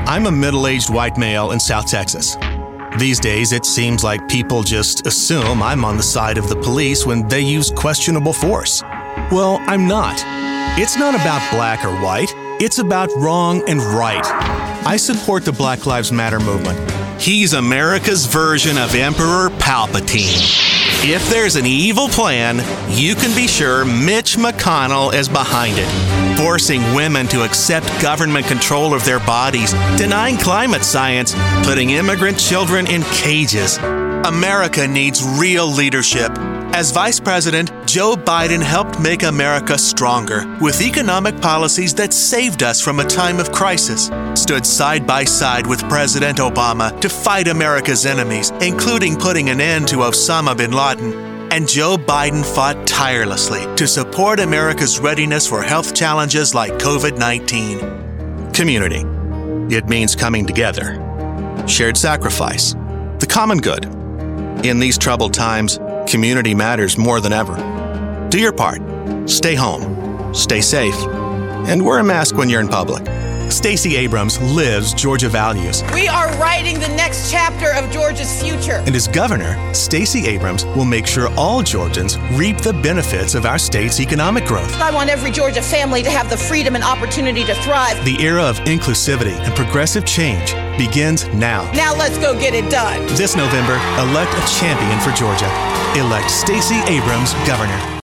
I'm a middle-aged white male in South Texas. These days, it seems like people just assume I'm on the side of the police when they use questionable force. Well, I'm not. It's not about black or white. It's about wrong and right. I support the Black Lives Matter movement. He's America's version of Emperor Palpatine. If there's an evil plan, you can be sure Mitch McConnell is behind it, forcing women to accept government control of their bodies, denying climate science, putting immigrant children in cages. America needs real leadership. As Vice President, Joe Biden helped make America stronger with economic policies that saved us from a time of crisis, stood side by side with President Obama to fight America's enemies, including putting an end to Osama bin Laden. And Joe Biden fought tirelessly to support America's readiness for health challenges like COVID-19. Community. It means coming together. Shared sacrifice. The common good. In these troubled times, community matters more than ever. Do your part. Stay home. Stay safe. And wear a mask when you're in public. Stacey Abrams lives Georgia values. We are writing the next chapter of Georgia's future. And as governor, Stacey Abrams will make sure all Georgians reap the benefits of our state's economic growth. I want every Georgia family to have the freedom and opportunity to thrive. The era of inclusivity and progressive change begins now. Now let's go get it done. This November, elect a champion for Georgia. Elect Stacey Abrams governor.